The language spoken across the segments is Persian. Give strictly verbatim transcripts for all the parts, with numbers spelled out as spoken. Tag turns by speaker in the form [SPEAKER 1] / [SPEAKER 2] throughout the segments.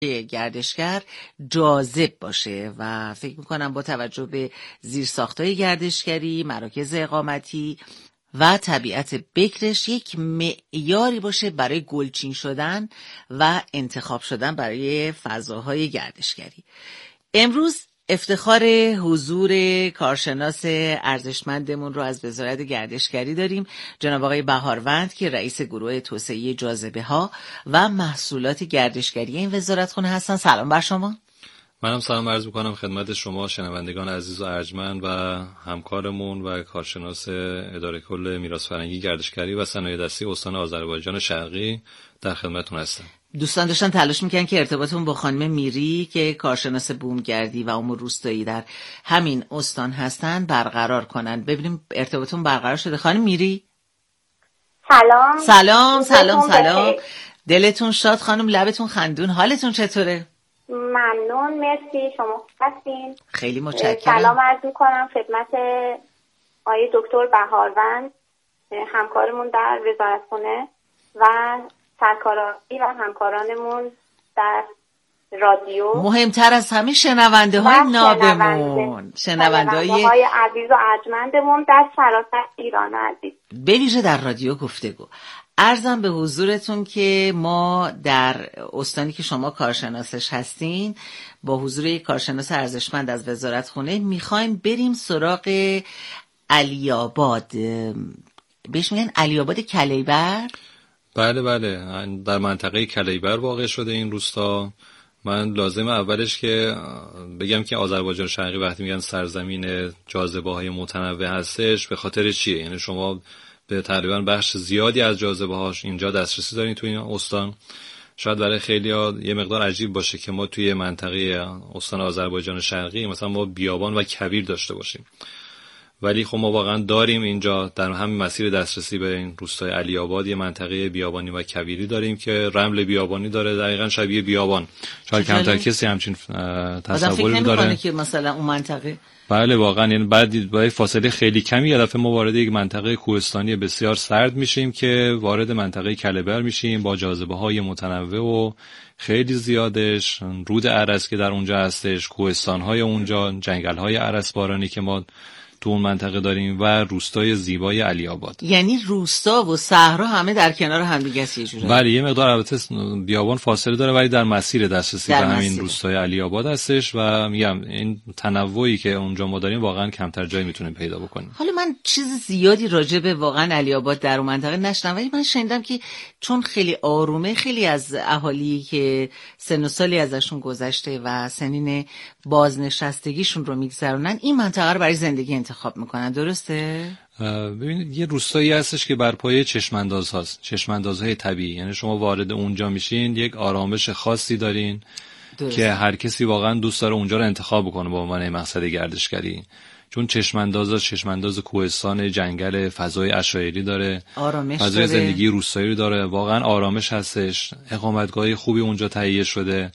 [SPEAKER 1] گردشگر جاذب باشه و فکر میکنم با توجه به زیرساختهای گردشگری، مراکز اقامتی و طبیعت بکرش یک معیاری باشه برای گلچین شدن و انتخاب شدن برای فضاهای گردشگری. امروز افتخار حضور کارشناس ارزشمندمون رو از وزارت گردشگری داریم، جناب آقای بهاروند که رئیس گروه توسعه جاذبه ها و محصولات گردشگری این وزارتخونه هستن. سلام بر شما.
[SPEAKER 2] منم سلام عرض می‌کنم خدمت شما شنوندگان عزیز و ارجمند و همکارمون و کارشناس اداره کل میراث فرهنگی گردشگری و صنایع دستی استان آذربایجان شرقی در خدمتتون هستم.
[SPEAKER 1] دوستان داشتن تلاش میکنن که ارتباطمون با خانم میری که کارشناس بومگردی و امور روستایی در همین استان هستن برقرار کنن. ببینیم ارتباطمون برقرار شده. خانم میری
[SPEAKER 3] سلام
[SPEAKER 1] سلام سلام سلام. دلتون شاد خانم، لبتون خندون، حالتون چطوره؟
[SPEAKER 3] ممنون، مرسی. شما هستین؟
[SPEAKER 1] خیلی متشکرم.
[SPEAKER 3] سلام عرض میکنم خدمت آقای دکتر بهاروند همکارمون در وزارتخونه و سرکارایی و همکارانمون در رادیو،
[SPEAKER 1] مهمتر از همه شنونده های نابمون، شنونده
[SPEAKER 3] های عزیز و ارجمندمون در سراسر ایران عزیز،
[SPEAKER 1] به ویژه در رادیو گفتگو. عرضم به حضورتون که ما در استانی که شما کارشناسش هستین با حضور یک کارشناس ارزشمند از وزارتخونه میخوایم بریم سراغ علی‌آباد. بهش میگن علی‌آباد کلیبر؟
[SPEAKER 2] بله بله، در منطقه کلیبر واقع شده این روستا. من لازم اولش که بگم که آذربایجان شرقی وقتی میگن سرزمین جاذبه های متنوع هستش به خاطر چیه؟ یعنی شما به تقریبا بخش زیادی از جاذبه هاش اینجا دسترسی دارین تو این استان. شاید برای خیلی‌ها یه مقدار عجیب باشه که ما توی منطقه استان آذربایجان شرقی مثلا ما بیابان و کویر داشته باشیم، ولی خب ما واقعا داریم اینجا در همین مسیر دسترسی به این روستای علی‌آباد یه منطقه بیابانی و کویری داریم که رمل بیابانی داره، دقیقاً شبیه بیابان. شاید کمتر کسی همچین تصوری داره
[SPEAKER 1] که مثلا اون منطقه.
[SPEAKER 2] بله واقعا، یعنی بعد با فاصله خیلی کمی یه دفعه ما وارد یک منطقه کوهستانی بسیار سرد میشیم که وارد منطقه کلیبر میشیم با جاذبه‌های متنوع و خیلی زیادش، رود ارس که در اونجا هستش، کوهستان‌های اونجا، جنگل‌های ارسبارانی که ما تو اون منطقه داریم و روستای زیبای علی‌آباد.
[SPEAKER 1] یعنی روستا و صحرا همه در کنار هم دیگه است یه جوری.
[SPEAKER 2] بله، یه مقدار البته بیابان فاصله داره ولی در مسیر دسترسی به همین روستای علی‌آباد هستش و میگم این تنوعی که اونجا ما داریم واقعا کمتر جایی میتونیم پیدا بکنیم.
[SPEAKER 1] حالا من چیز زیادی راجع به واقعا علی‌آباد در اون منطقه نشنیدم، ولی من شنیدم که چون خیلی آرومه، خیلی از اهالی که سن و سالی ازشون گذشته و سنین بازنشستگیشون رو میگذرونن این منطقه رو برای زندگی انتخاب میکنن. درسته؟
[SPEAKER 2] ببینید یه روستایی هستش که بر پایه چشمانداز هاست، چشماندازهای طبیعی، یعنی شما وارد اونجا میشین یک آرامش خاصی دارین. درسته. که هر کسی واقعا دوست داره اونجا رو انتخاب بکنه به عنوان مقصد گردشگری، چون چشمانداز چشمانداز کوهستان، جنگل، فضای عشایری داره، فضای زندگی روستایی داره، واقعا آرامش هستش، اقامتگاه خوبی اونجا تهیه شده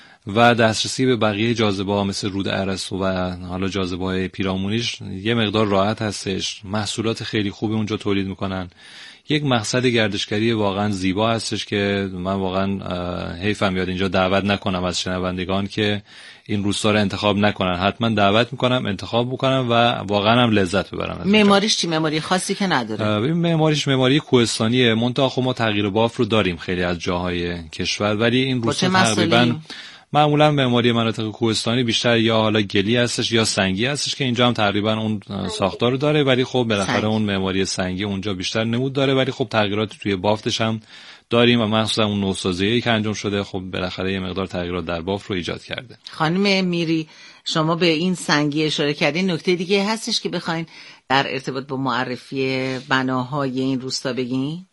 [SPEAKER 2] و دسترسی به بقیه جاذبه‌ها مثل رود ارس و حالا جاذبه‌های پیرامونیش یه مقدار راحت هستش. محصولات خیلی خوبی اونجا تولید میکنن. یک مقصد گردشگری واقعا زیبا هستش که من واقعا حیفم یاد اینجا دعوت نکنم از شنوندگان که این روستا رو انتخاب نکنن. حتما دعوت میکنم انتخاب بکنم و واقعا هم لذت ببرن.
[SPEAKER 1] معماریش چی؟ معماری خاصی که نداره.
[SPEAKER 2] ببین معماریش معماری کوهستانیه، منتها خب ما تغییر بافت رو داریم خیلی از جاهای کشور، ولی این روستا تقریبا معمولا معماری مناطق کوهستانی بیشتر یا حالا گلی هستش یا سنگی هستش که اینجا هم تقریبا اون ساختار رو داره، ولی خب بالاخره اون معماری سنگی اونجا بیشتر نمود داره، ولی خب تغییرات توی بافتش هم داریم و مخصوصا اون نوسازی‌ای که انجام شده خب بالاخره یه مقدار تغییرات در بافت رو ایجاد کرده.
[SPEAKER 1] خانم میری شما به این سنگی اشاره کردین، نکته دیگه هستش که بخواین در ارتباط با معرفی بناهای این روستا بگین؟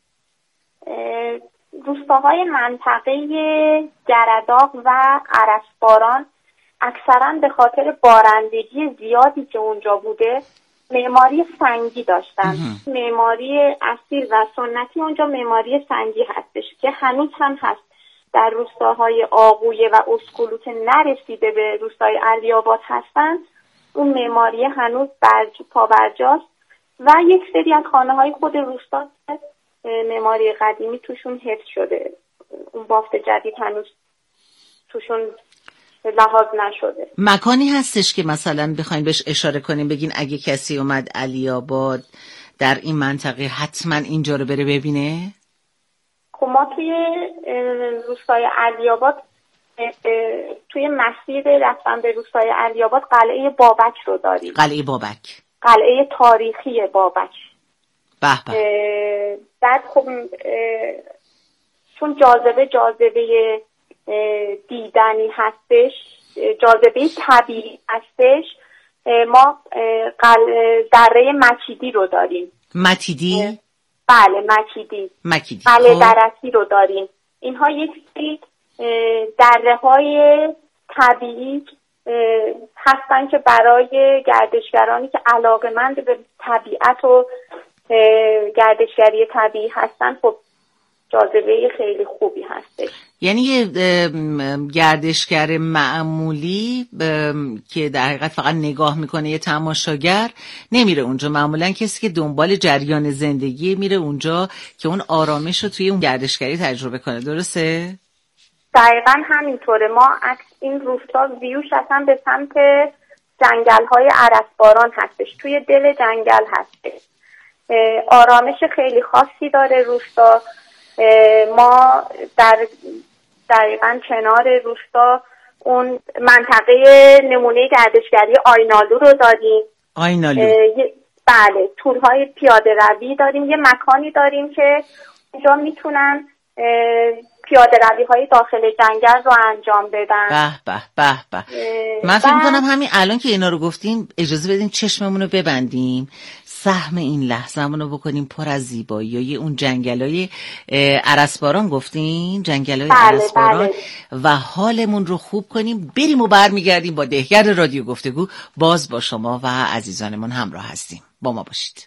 [SPEAKER 3] روستاهای منطقه گرداق و ارسباران اکثرا به خاطر بارندگی زیادی که اونجا بوده معماری سنگی داشتن. معماری اصیل و سنتی اونجا معماری سنگی هستش که هنوز هم هست. در روستاهای آغویه و اسکولو که نرسیده به روستای علی‌آباد هستن اون معماری هنوز برج پابرجاست و یک سری از خانه‌های خود روستا معماری قدیمی توشون حفظ شده. اون بافت جدید هنوز توشون لحاظ نشده.
[SPEAKER 1] مکانی هستش که مثلا بخواین بهش اشاره کنیم بگین اگه کسی اومد علی آباد در این منطقه حتما اینجا رو بره ببینه؟
[SPEAKER 3] خب ما توی روستای علی آباد توی مسیر رفتن به روستای علی آباد قلعه بابک رو داریم.
[SPEAKER 1] قلعه بابک،
[SPEAKER 3] قلعه تاریخی بابک.
[SPEAKER 1] به به.
[SPEAKER 3] بعد خب چون جاذبه جاذبه دیدنی هستش، جاذبه طبیعی هستش، ما دره مکیدی رو داریم.
[SPEAKER 1] مکیدی؟
[SPEAKER 3] بله مکیدی.
[SPEAKER 1] مکیدی.
[SPEAKER 3] قلعه درسی رو داریم. اینها یک سری دره های طبیعی هستن که برای گردشگرانی که علاقه‌مند به طبیعت و گردشگری طبیعی هستن خب جاذبه خیلی خوبی هستش.
[SPEAKER 1] یعنی یه گردشگر معمولی که در حقیقت فقط نگاه میکنه، یه تماشاگر نمیره اونجا، معمولا کسی که دنبال جریان زندگی میره اونجا که اون آرامش رو توی اون گردشگری تجربه کنه. درسته؟
[SPEAKER 3] دقیقا همینطوره. ما این روستا ویوش اصلا به سمت جنگل های عرسباران هستش، توی دل جنگل هستش. آرامش خیلی خاصی داره روستا. ما در دقیقا کنار روستا اون منطقه نمونه گردشگری آینالو رو داریم.
[SPEAKER 1] آینالو؟
[SPEAKER 3] بله، تورهای پیاده روی داریم. یه مکانی داریم که اینجا میتونن پیاده روی های داخل جنگل رو انجام بدن.
[SPEAKER 1] به به به به. من فکر می‌کنم همین الان که اینا رو گفتین اجازه بدین چشممون رو ببندیم، سهم این لحظه‌مون رو بکنیم پر از زیبایی اون جنگلای عرسباران. گفتین جنگلای
[SPEAKER 3] بله،
[SPEAKER 1] عرسباران
[SPEAKER 3] بله.
[SPEAKER 1] و حالمون رو خوب کنیم. بریم و برمیگردیم با دهگر رادیو گفتگو. باز با شما و عزیزانمون همراه هستیم. با ما باشید.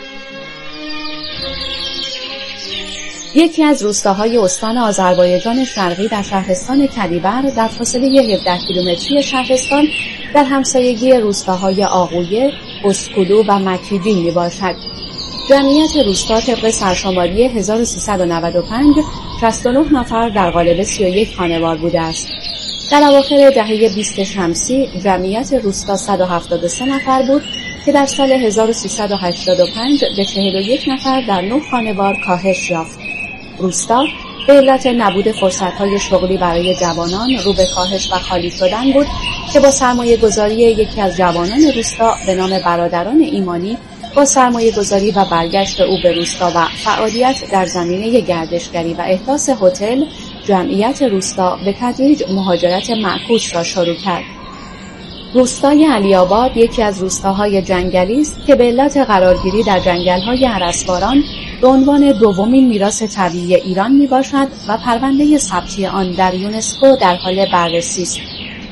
[SPEAKER 4] یکی از روستاهای استان آذربایجان شرقی در شهرستان کلیبر در فاصله هفده کیلومتری شهرستان در همسایگی روستاهای آغویه، اسکولو و مکیدی می باشد. جمعیت روستا طبق سرشماری هزار و سیصد و نود و پنج شصت و نه نفر در قالب سی و یک خانوار بوده است. در اواخر دهه بیست شمسی جمعیت روستا صد و هفتاد و سه نفر بود که در سال هزار و سیصد و هشتاد و پنج به چهل و یک نفر در نه خانوار کاهش یافت. روستا به علت نبود فرصت‌های شغلی برای جوانان رو به کاهش و خالی شدن بود که با سرمایه گذاری یکی از جوانان روستا به نام برادران ایمانی با سرمایه گذاری و برگشت او به روستا و فعالیت در زمینه گردشگری و احداث هتل، جمعیت روستا به تدریج مهاجرت معکوس را شروع کرد. روستای علی آباد یکی از روستاهای جنگلی است که به علت قرارگیری در جنگل‌های عرسباران به عنوان دومین میراث طبیعی ایران میباشد و پرونده ثبتی آن در یونسکو در حال بررسی است.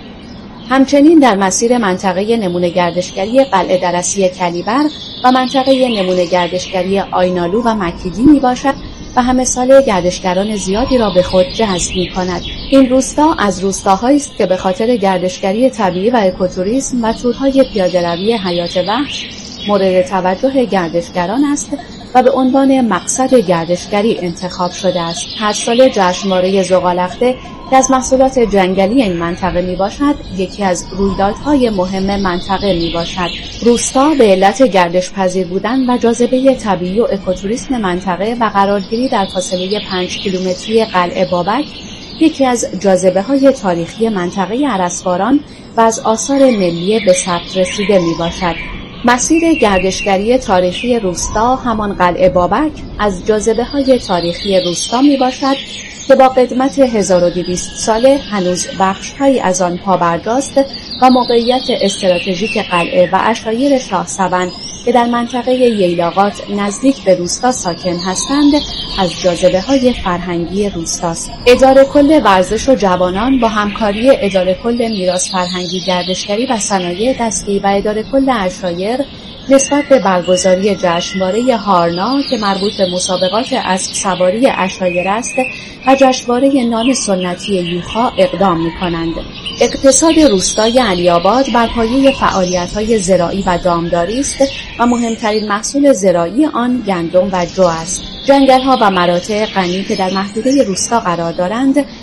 [SPEAKER 4] همچنین در مسیر منطقه نمونه گردشگری قلعه درسی کلیبر و منطقه نمونه گردشگری آینالو و مکیدی میباشد و همه ساله گردشگران زیادی را به خود جذب می‌کند. این روستا از روستاهایی است که به خاطر گردشگری طبیعی و اکوتوریسم و تورهای پیاده‌روی حیات وحش مورد توجه گردشگران است و به عنوان مقصد گردشگری انتخاب شده است. هر ساله جشنواره زغال‌اخته که از محصولات جنگلی این منطقه می باشد، یکی از رویدادهای مهم منطقه می باشد. روستا به علت گردش پذیر بودن و جاذبه طبیعی و اکوتوریسم منطقه و قرارگیری در فاصله پنج کیلومتری قلعه بابک، یکی از جاذبه‌های تاریخی منطقه عرسباران و از آثار ملی به ثبت رسیده می باشد. مسیر گردشگری تاریخی روستا همان قلعه بابک از جاذبه‌های تاریخی روستا می باشد که با قدمت هزار و دویست ساله هنوز بخش‌هایی از آن پابرجاست و موقعیت استراتژیک قلعه و عشایر شاه سبند که در منطقه ییلاقات نزدیک به روستا ساکن هستند از جاذبه‌های فرهنگی روستاست. اداره کل ورزش و جوانان با همکاری اداره کل میراث فرهنگی گردشگری و صنایع دستی و اداره کل عشایر نسبت به برگزاری جشنواره هارنا که مربوط به مسابقات اسب سواری عشایر است و جشنواره نان سنتی یوخا اقدام می‌کنند. اقتصاد روستای علی آباد بر پایه فعالیت‌های زراعی و دامداری است و مهمترین محصول زراعی آن گندم و جو است. جنگل‌ها و مراتع غنی که در محدوده روستا قرار دارند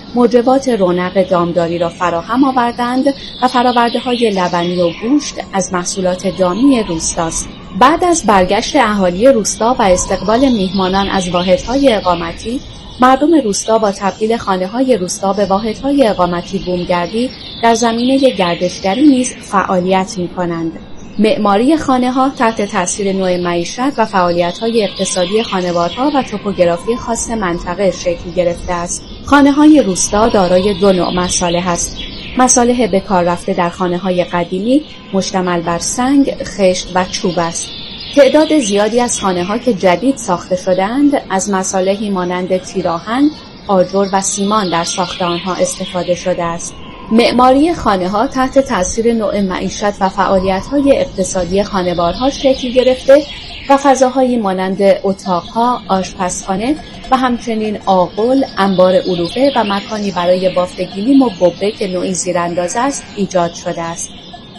[SPEAKER 4] موجبات رونق دامداری را فراهم آوردند و فرآورده‌های لبنی و گوشت از محصولات دامی روستاست. بعد از برگشت اهالی روستا و استقبال میهمانان از واحدهای اقامتی، مردم روستا با تبدیل خانه‌های روستا به واحدهای اقامتی بومگردی در زمینه گردشگری نیز فعالیت می‌کنند. معماری خانه‌ها تحت تاثیر نوع معیشت و فعالیت‌های اقتصادی خانوارها و توپوگرافی خاص منطقه شکل گرفته است. خانه‌های روستا دارای دو نوع مصالح است. مصالح به کار رفته در خانه‌های قدیمی مشتمل بر سنگ، خشت و چوب است. تعداد زیادی از خانه‌ها که جدید ساخته شدند از مصالحی مانند تیراهن، آجر و سیمان در ساخت آنها استفاده شده است. معماری خانه‌ها تحت تاثیر نوع معیشت و فعالیت‌های اقتصادی خانوارها شکل گرفته و فضاهایی مانند اتاق‌ها، آشپزخانه و همچنین آغل، انبار علوفه و مکانی برای بافت گلیم و ببه که نوعی زیرانداز است ایجاد شده است.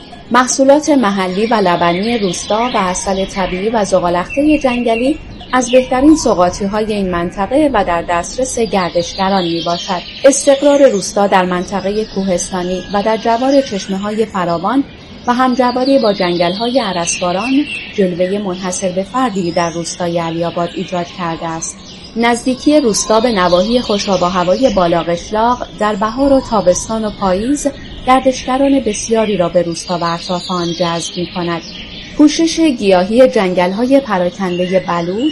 [SPEAKER 4] محصولات محلی و لبنی روستا و عسل طبیعی و زغال‌اخته جنگلی از بهترین سوغاطی‌های این منطقه و در دسترس گردشگران میباشد. استقرار روستا در منطقه کوهستانی و در جوار چشمه‌های فراوان و همجواری با جنگل‌های ارسباران جلوه منحصر به فردی در روستای علی‌آباد ایجاد کرده است. نزدیکی روستا به نواحی خوش‌آب و هوای بالا قشلاق در بهار و تابستان و پاییز گردشگران بسیاری را به روستا و اطراف آن جذب می‌کند. پوشش گیاهی جنگل‌های پراکنده بلوط،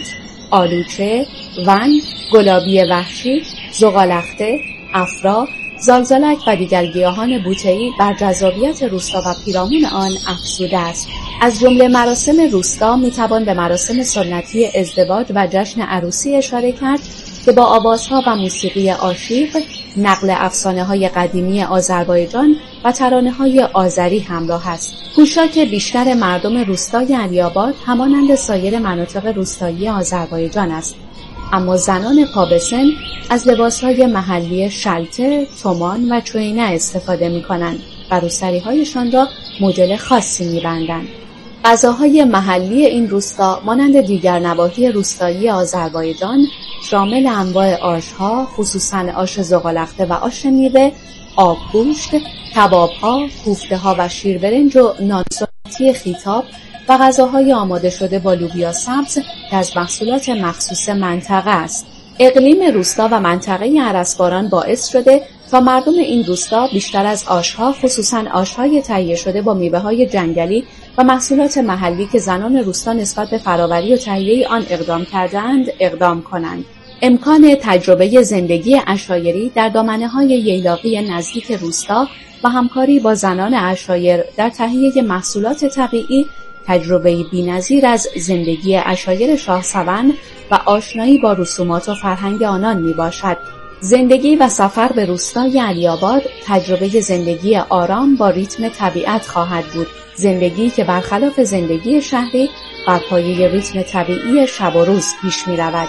[SPEAKER 4] آلوچه، ون، گلابی وحشی، زغال‌اخته، افرا، زالزالک و دیگر گیاهان بوته‌ای بر جذابیت روستا و پیرامون آن افزوده است. از جمله مراسم روستا می‌توان به مراسم سنتی ازدواج و جشن عروسی اشاره کرد که با آوازها و موسیقی عاشق، نقل افسانه‌های قدیمی آذربایجان و ترانه‌های آذری همراه است. پوشاک بیشتر مردم روستای علی‌آباد همانند سایر مناطق روستایی آذربایجان است، اما زنان پابسن از لباس‌های محلی شلته، تومان و چوینه استفاده می‌کنند و روسری‌هایشان را مدل خاصی می‌بندند. غذاهای محلی این روستا مانند دیگر نواحی روستایی آذربایجان شامل انواع آش‌ها، خصوصاً آش زغال‌اخته و آش میوه، آبگوشت، کباب‌ها، کوفته‌ها و شیربرنج و نان سنتی خیتاب و غذاهای آماده شده با لوبیا سبز که از محصولات مخصوص منطقه است. اقلیم روستا و منطقه ارسباران باعث شده تا مردم این روستا بیشتر از آش‌ها، خصوصاً آش‌های تهیه شده با میوه‌های جنگلی و محصولات محلی که زنان روستا نسبت به فراوری و تهیه آن اقدام کرده‌اند، اقدام کنند. امکان تجربه زندگی عشایری در دامنه‌های ییلاقی نزدیک روستا و همکاری با زنان عشایر در تهیه محصولات طبیعی تجربه‌ای بی‌نظیر از زندگی عشایر شاهسوند و آشنایی با رسومات و فرهنگ آنان میباشد. زندگی و سفر به روستای علی‌آباد تجربه زندگی آرام با ریتم طبیعت خواهد بود، زندگی که برخلاف زندگی شهری بر پایه ریتم طبیعی شب و روز پیش می‌رود.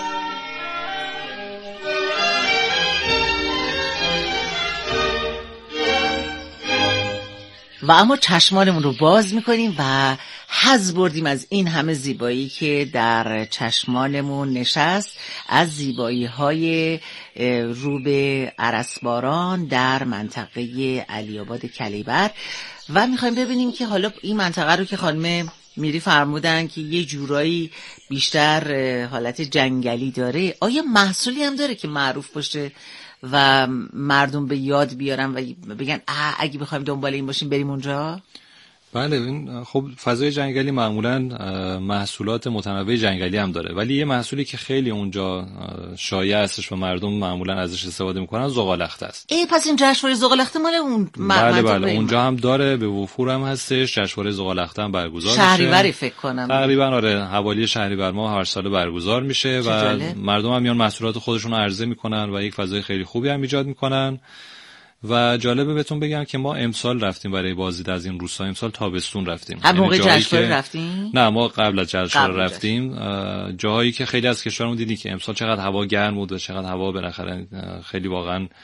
[SPEAKER 1] و اما چشمانمون رو باز میکنیم و حظ بردیم از این همه زیبایی که در چشمانمون نشست، از زیبایی های رو به ارسباران در منطقه علی‌آباد کلیبر و میخوایم ببینیم که حالا این منطقه رو که خانم میری فرمودن که یه جورایی بیشتر حالت جنگلی داره، آیا محصولی هم داره که معروف باشه و مردم به یاد بیارن و بگن اه اگه بخوایم دنبال این باشیم بریم اونجا؟
[SPEAKER 2] بله، این خب فضای جنگلی معمولا محصولات متنوع جنگلی هم داره، ولی یه محصولی که خیلی اونجا شایع هستش و مردم معمولا ازش استفاده میکنن زغال‌اخته است.
[SPEAKER 1] ای پس این جشنواره زغال‌اخته مال اون
[SPEAKER 2] بله بله اونجا هم داره، به وفور هم هستش. جشنواره زغال‌اخته هم برگزار میشه
[SPEAKER 1] شهریوری فکر کنم،
[SPEAKER 2] تقریبا آره حوالی شهریور ماه هر سال برگزار میشه و مردم هم میان محصولات خودشون رو عرضه میکنن و یک فضای خیلی خوبی هم ایجاد میکنن. و جالبه بهتون بگم که ما امسال رفتیم برای بازدید از این روستا، امسال تابستون رفتیم.
[SPEAKER 1] هم موقع جشنواره رفتیم؟
[SPEAKER 2] نه، ما قبل از جشنواره رفتیم. جاهایی که خیلی از کشورمون دیدی که امسال چقدر هوا گرم بود و چقدر هوا بالاخره خیلی واقعا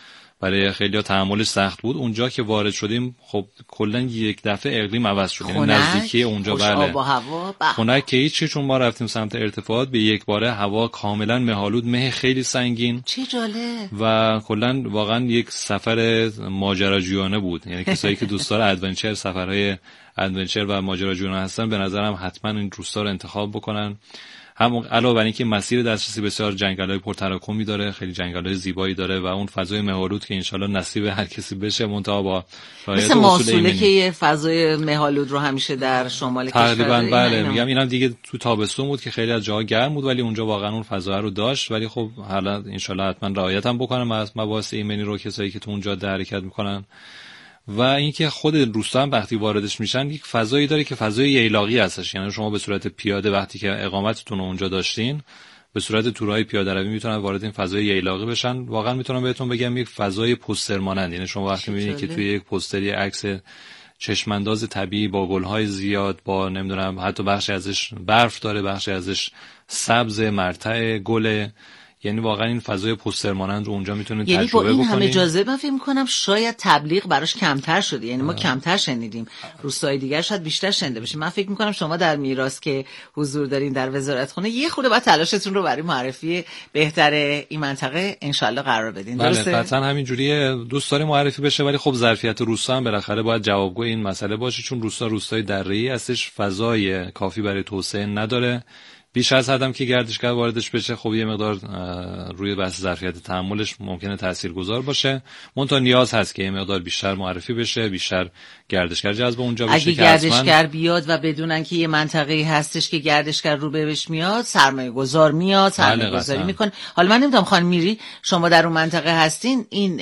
[SPEAKER 2] برای خیلی‌ها تحملش سخت بود. اونجا که وارد شدیم خب کلا یک دفعه اقلیم عوض شد، یعنی نزدیکی اونجا بله
[SPEAKER 1] آب و هوا
[SPEAKER 2] خنک که هیچ، چون ما رفتیم سمت ارتفاعات به یک باره هوا کاملا مه‌آلود، مه خیلی سنگین.
[SPEAKER 1] چه جالب.
[SPEAKER 2] و کلا واقعا یک سفر ماجراجویانه بود، یعنی کسایی که دوستدار ادونچر، سفرهای ادونچر و ماجراجویانه هستن به نظرم حتما این روستا رو انتخاب بکنن. هم علاوه بر اینکه مسیر دسترسی بسیار جنگل‌های پرتراکمی داره، خیلی جنگل‌های زیبایی داره و اون فضای مه‌آلود که انشالله نصیب هر کسی بشه، منتها با
[SPEAKER 1] مثل ماسوله که یه فضای مه‌آلود رو همیشه در شمال کشور
[SPEAKER 2] تقریبا بله میگم اینم دیگه تو تابستون بود که خیلی از جاها گرم بود ولی اونجا واقعا اون فضا رو داشت. ولی خب حالا انشالله حتما رعایت هم بکنم از مباحث ایمنی رو کسایی که تو اونجا در حرکت میکنن. و اینکه خود روستا هم وقتی واردش میشن یک فضایی داره که فضای ییلاقی هستش، یعنی شما به صورت پیاده وقتی که اقامتتون رو اونجا داشتین به صورت تورهای پیاده روی میتونن وارد این فضای ییلاقی بشن. واقعا میتونم بهتون بگم یک فضای پوستر مانند، یعنی شما وقتی میبینید که توی یک پوستری عکس چشمانداز طبیعی با گل‌های زیاد، با نمیدونم حتی بخشی ازش برف داره، بخشی ازش سبز مرتع گل، یعنی واقعا این فضای پوستر مانند رو اونجا میتونید
[SPEAKER 1] یعنی
[SPEAKER 2] تجربه بکنید.
[SPEAKER 1] یعنی با این همه جاذبه من فکر می‌کنم شاید تبلیغ براش کمتر شده، یعنی ما کمتر شنیدیم، روستای دیگر شاید بیشتر شنیده بشه. من فکر می‌کنم شما در میراث که حضور دارین در وزارتخونه یه خورده بعد تلاشتون رو برای معرفی بهتر این منطقه انشالله قرار بدین. درسته؟
[SPEAKER 2] بله قطعا همین جوریه، دوست داریم معرفی بشه ولی خب ظرفیت روستا هم بالاخره باید جوابگوی این مسئله باشه، چون روستا روستای دره‌ای هستش، فضای کافی برای توسعه نداره. بیش از حدم که گردشگر واردش بشه خب یه مقدار روی بحث ظرفیت تحملش ممکنه تاثیرگذار باشه. منتها نیاز هست که یه مقدار بیشتر معرفی بشه، بیشتر گردشگر جذب اونجا بشه.
[SPEAKER 1] اگه گردشگر بیاد و بدونن که یه منطقه‌ای هستش که گردشگر رو بهش میاد، سرمایه گذار میاد، سرمایه گذاری میکنه. حالا من نمیدونم خانم میری شما در اون منطقه هستین، این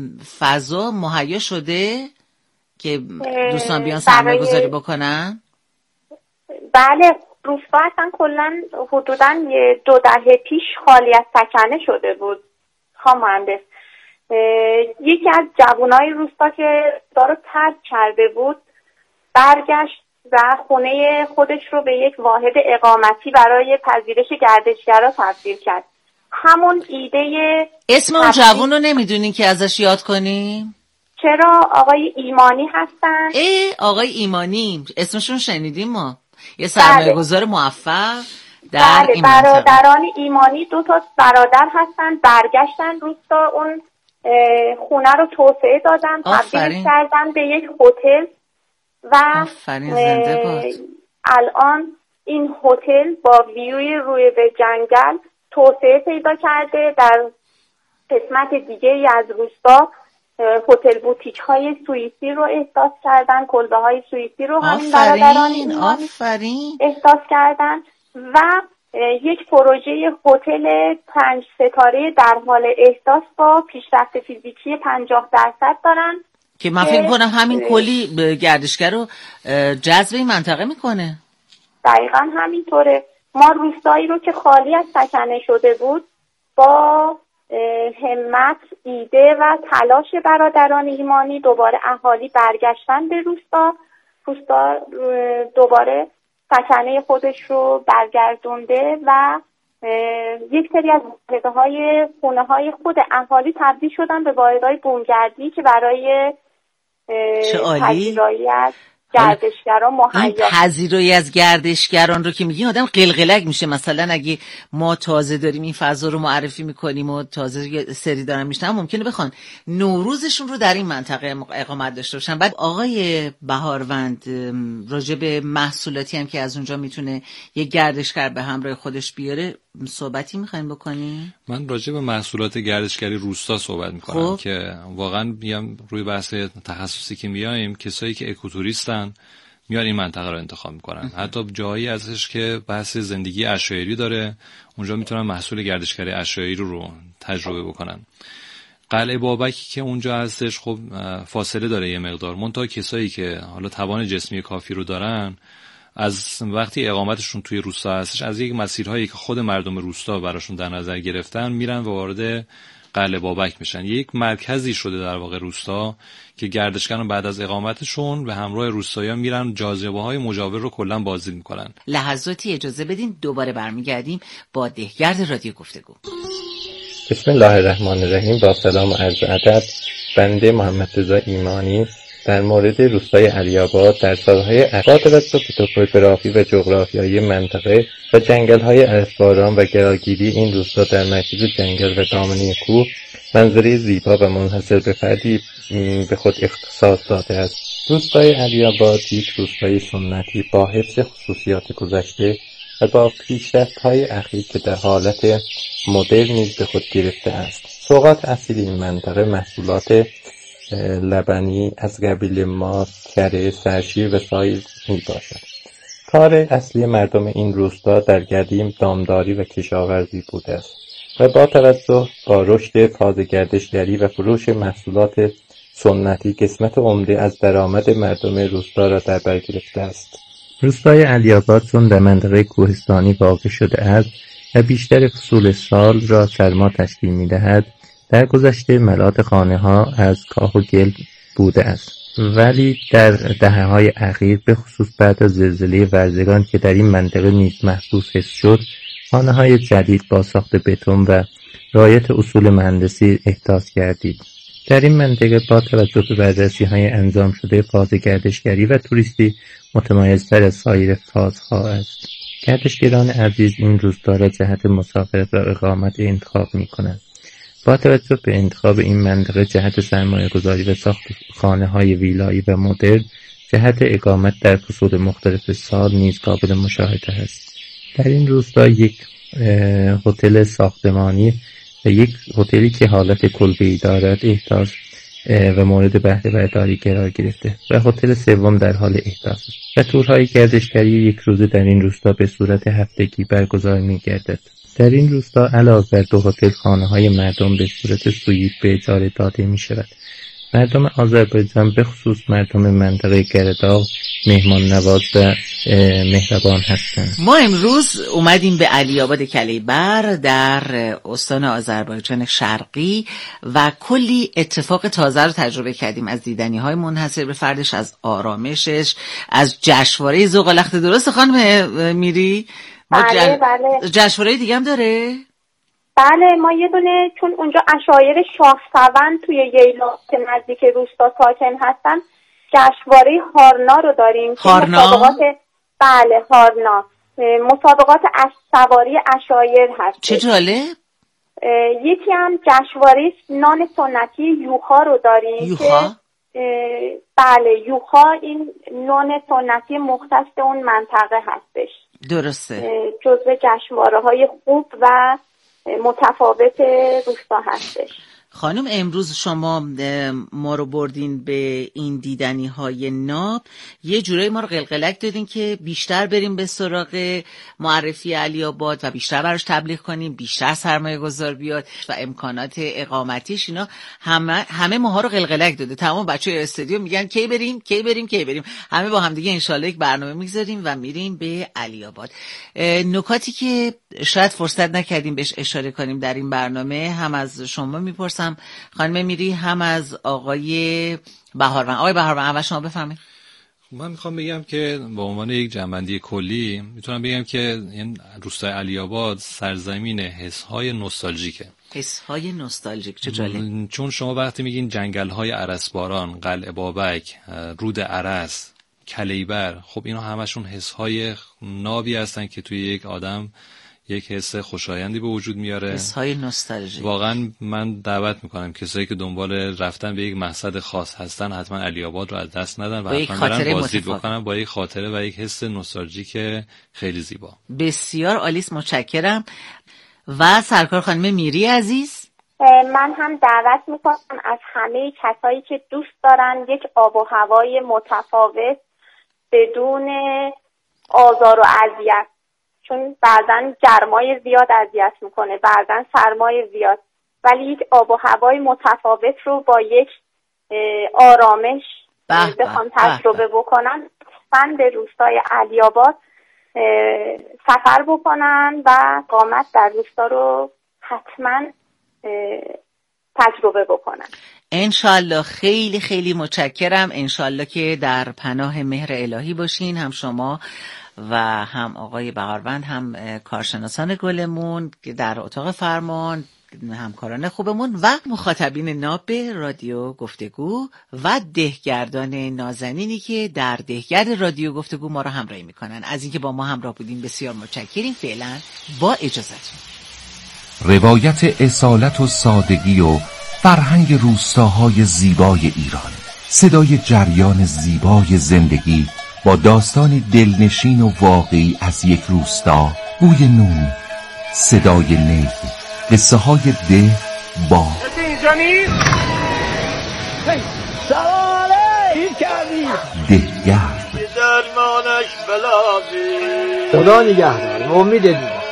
[SPEAKER 1] فضا مهیا شده که دوستان بیان سرمایه گذاری بکنن؟
[SPEAKER 3] بله، روستا اصلا کلا حدوداً دو دهه پیش خالی از سکنه شده بود. خانم مهندس، یکی از جوانای روستا که دارو ترک کرده بود برگشت و خونه خودش رو به یک واحد اقامتی برای پذیرش گردشگرا تبدیل کرد. همون ایده
[SPEAKER 1] اسم اون جوان رو نمیدونین که ازش یاد کنیم؟
[SPEAKER 3] چرا؟ آقای ایمانی هستن.
[SPEAKER 1] ای آقای ایمانی اسمشون شنیدیم ما، یه سرمایه گذار موفق در
[SPEAKER 3] بله،
[SPEAKER 1] این منطقه.
[SPEAKER 3] برادران ایمانی دو تا برادر هستن، برگشتن روستا، اون خونه رو توسعه دادن، تبدیل کردن به یک هتل و الان این هتل با ویوی روی به جنگل توسعه پیدا کرده. در قسمت دیگه ای از روستا هتل بوتیک های سوئیسی رو احداث کردن، کلبه های سوئیسی رو همین برادران ایمانی احداث کردن و یک پروژه هتل پنج ستاره در حال احداث با پیشرفت فیزیکی پنجاه درصد دارن
[SPEAKER 1] که من فکر کنم همین کلی گردشگر رو جذب این منطقه میکنه.
[SPEAKER 3] دقیقا همینطوره. ما روستایی رو که خالی از سکنه شده بود با همت، ایده و تلاش برادران ایمانی دوباره اهالی برگشتن به روستا. روستا دوباره سکنه خودش رو برگردونده و یک سری از واحدهای خونه های خود اهالی تبدیل شدن به واحدهای بومگردی که برای پذیرایی از گردشگران مهیا.
[SPEAKER 1] پذیرایی از گردشگران رو که میگین آدم قلقلک میشه. مثلا اگه ما تازه داریم این فضا رو معرفی میکنیم و تازه سری دارن میشن، ممکنه بخوان نوروزشون رو در این منطقه اقامت داشته باشن. بعد آقای بهاروند راجع به محصولاتی هم که از اونجا میتونه یک گردشگر به همراه خودش بیاره صحبتی میخوایم بکنیم؟
[SPEAKER 2] من راجع به محصولات گردشگری روستا صحبت میکنم. خب. که واقعا میام روی بحث تخصصی که میایم، کسایی که اکوتوریستن میان این منطقه رو انتخاب میکنن. حتی جایی ازش که بحث زندگی عشایری داره، اونجا میتونن محصول گردشگری عشایری رو, رو تجربه بکنن. قلعه بابکی که اونجا هستش خب فاصله داره یه مقدار، منتها کسایی که حالا توان جسمی کافی رو دارن از وقتی اقامتشون توی روستا هستش، از یک مسیرهایی که خود مردم روستا براشون در نظر گرفتن میرن و وارد قلعه بابک میشن. یک مرکزی شده در واقع روستا که گردشگران بعد از اقامتشون به همراه روستاییان میرن جاذبه‌های مجاور رو کلا بازدید میکنن.
[SPEAKER 1] لحظاتی اجازه بدین دوباره برمیگردیم با دهگرد رادیو گفتگو.
[SPEAKER 5] بسم الله الرحمن الرحیم. با سلام و عرض ادب، بنده محمد رضا ایمانی در مورد روستای علی‌آباد در سالهای اخیر با توجه به توپوگرافی و جغرافیایی منطقه و جنگل‌های ارسباران و گراگیری این روستا در مرکز جنگل و دامنه کوه منظره زیبا و منحصر به فردی به خود اختصاص داده است. روستای علی‌آباد یک روستای سنتی با حفظ خصوصیات گذشته و با پیشرفت‌های اخیر که در حالت مدرن نیز به خود گرفته است. سوغات اصیل این منطقه محصولات لبنی از قبیل ماست، کره، سرشیر و سایر میباشد. کار اصلی مردم این روستا در قدیم دامداری و کشاورزی بوده است و با توجه با رشد فاز گردشگری و فروش محصولات سنتی قسمت عمده از درآمد مردم روستا را در بر گرفته است. روستای علی‌آباد چون در منطقه کوهستانی واقع شده است و بیشتر فصول سال را سرما تشکیل می‌دهد، در گذشته ملات خانه‌ها از کاه و گل بوده است، ولی در دهه‌های اخیر به خصوص بعد از زلزله ورزگان که در این منطقه نیز محسوس حس شد، خانه‌های جدید با ساخت بتون و رعایت اصول مهندسی احداث گردید. در این منطقه با توجه به بررسی‌های انجام شده فاز گردشگری و توریستی متمایزتر از سایر فازها است. گردشگران عزیز این روستا را جهت مسافرت و اقامت انتخاب می‌کنند. با توجه به انتخاب این منطقه جهت سرمایه‌گذاری و ساخت خانه‌های ویلایی و مدرن، جهت اقامت در فصول مختلف سال نیز قابل مشاهده است. در این روستا یک هتل ساختمانی و یک هتلی که حالت کلبه‌ای دارد احداث و مورد بهره برداری قرار گرفته و هتل سوم در حال احداث است و تورهای گردشگری یک روزه در این روستا به صورت هفتگی برگزار می‌گردد. در این روستا علاوه بر دو هتل، خانه‌های مردم به صورت سویت به اجاره داده می‌شود. مردم آذربایجان به خصوص مردم منطقه گرداغ مهمان نواز و مهربان هستند.
[SPEAKER 1] ما امروز اومدیم به علی‌آباد کلیبر در استان آذربایجان شرقی و کلی اتفاق تازه رو تجربه کردیم، از دیدنی‌های منحصر به فردش، از آرامشش، از جشنواره زغالخته. درست خانم میری؟
[SPEAKER 3] بله
[SPEAKER 1] جل...
[SPEAKER 3] بله.
[SPEAKER 1] جشنواره دیگه هم داره؟
[SPEAKER 3] بله، ما یه دونه چون اونجا عشایر شاهسوند توی ییلا که نزدیک روستا ساکن هستن، جشنواره هارنا رو داریم.
[SPEAKER 1] هارنا؟
[SPEAKER 3] مسابقات بله هارنا مسابقات سواری عشایر هست.
[SPEAKER 1] چه جالب؟
[SPEAKER 3] یکی هم جشنواره نان سنتی یوخا رو داریم.
[SPEAKER 1] یوخا؟
[SPEAKER 3] بله یوخا این نان سنتی مختص اون منطقه هستش.
[SPEAKER 1] درسته.
[SPEAKER 3] جزو جشنواره‌های خوب و متفاوت روستا هستش.
[SPEAKER 1] خانم امروز شما ما رو بردین به این دیدنی های ناب، یه جورایی ما رو قلقلک دادین که بیشتر بریم به سراغ معرفی علی‌آباد و بیشتر براش تبلیغ کنیم، بیشتر سرمایه گذار بیاد و امکانات اقامتیش. اینا همه همه ماها رو قلقلک داده. تمام بچه‌های استادیو میگن کی بریم کی بریم کی بریم. همه با هم دیگه انشالله یک برنامه میگذاریم و میریم به علی‌آباد. نکاتی که شاید فرصت نکردیم بهش اشاره کنیم در این برنامه، هم از شما میپرسم خانم میری، هم از آقای بهاروند. آقای بهاروند اول شما بفرمایید.
[SPEAKER 2] من میخوام بگم که به عنوان یک جنبندی کلی میتونم بگم که این روستای علی‌آباد سرزمین حس‌های نوستالژیکه.
[SPEAKER 1] حس‌های نوستالژیک، چه جالب.
[SPEAKER 2] چون شما وقتی میگین جنگل‌های ارسباران، قلعه بابک، رود ارس، کلیبر، خب اینا همشون حس‌های نابی هستن که توی یک آدم یک حس خوشایندی به وجود میاره.
[SPEAKER 1] حس‌های نوستالژی.
[SPEAKER 2] واقعا من دعوت میکنم کسایی که دنبال رفتن به یک مقصد خاص هستن حتما علی‌آباد رو از دست ندن و حتما برن بازدید بکنن با یک خاطره و یک حس نوستالژیک خیلی زیبا.
[SPEAKER 1] بسیار عالیست، متشکرم. و سرکار خانم میری عزیز،
[SPEAKER 3] من هم دعوت میکنم از همه کسایی که دوست دارن یک آب و هوای متفاوت بدون آزار و اذیت، چون بعضن گرمای زیاد اذیت میکنه، بعضن سرمای زیاد، ولی یک آب و هوای متفاوت رو با یک آرامش بخوام تجربه بکنن، من به روستای علی‌آباد سفر بکنن و اقامت در روستا رو حتما تجربه بکنن.
[SPEAKER 1] انشالله. خیلی خیلی متشکرم. انشالله که در پناه مهر الهی باشین، هم شما و هم آقای بهاروند، هم کارشناسان گلمون که در اتاق فرمان همکاران خوبمون و مخاطبین ناب رادیو گفتگو و دهگردان نازنینی که در دهگرد رادیو گفتگو ما رو همراهی میکنن. از اینکه با ما همراه بودین بسیار متشکریم. فعلا با اجازهتون.
[SPEAKER 6] روایت اصالت و سادگی و فرهنگ روستاهای زیبای ایران، صدای جریان زیبای زندگی با داستانی دلنشین و واقعی از یک روستا، بوی نون، صدای نی، قصه های ده با
[SPEAKER 7] اینجا نیست؟ سلام علیک کردی
[SPEAKER 6] دهگرد.
[SPEAKER 7] درمانش بلازی
[SPEAKER 8] خدا نگهدار. امید دیدم.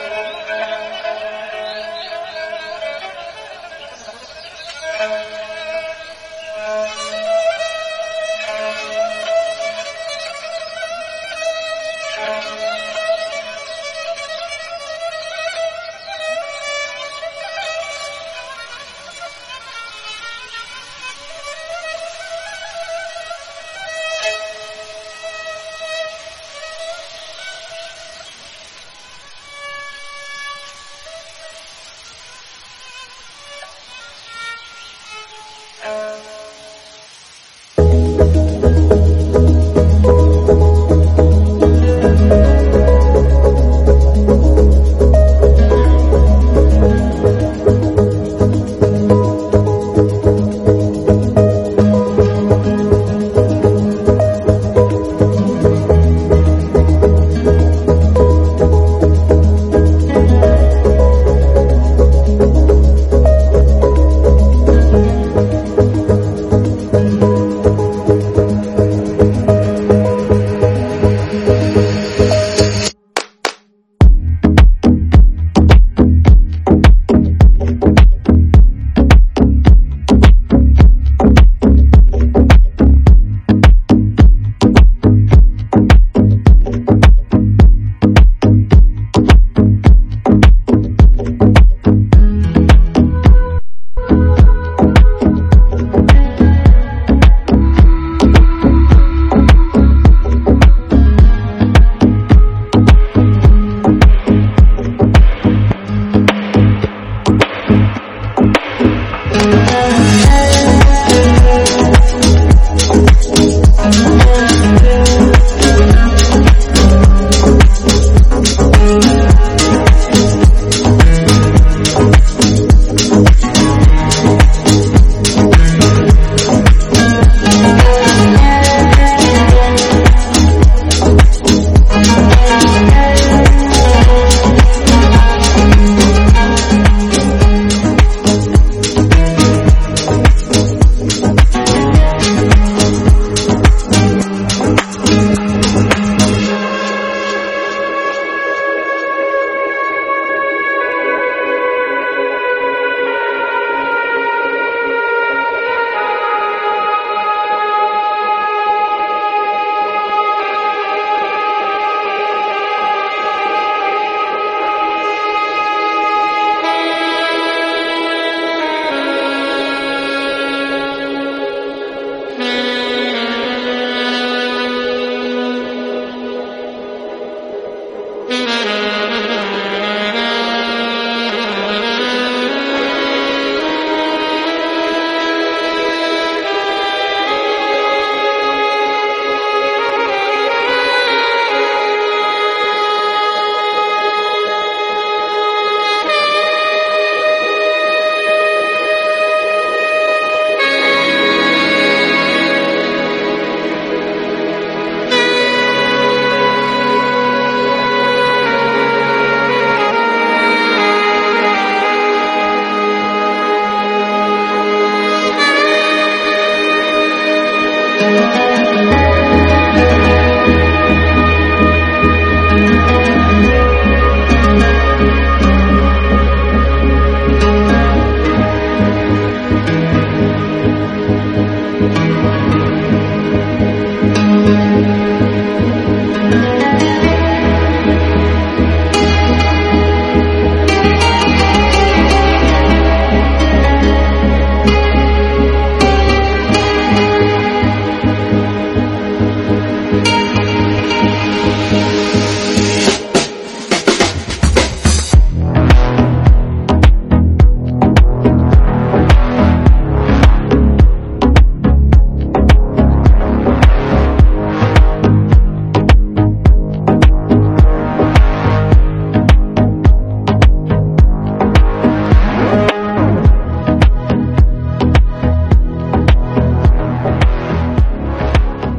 [SPEAKER 7] Thank you.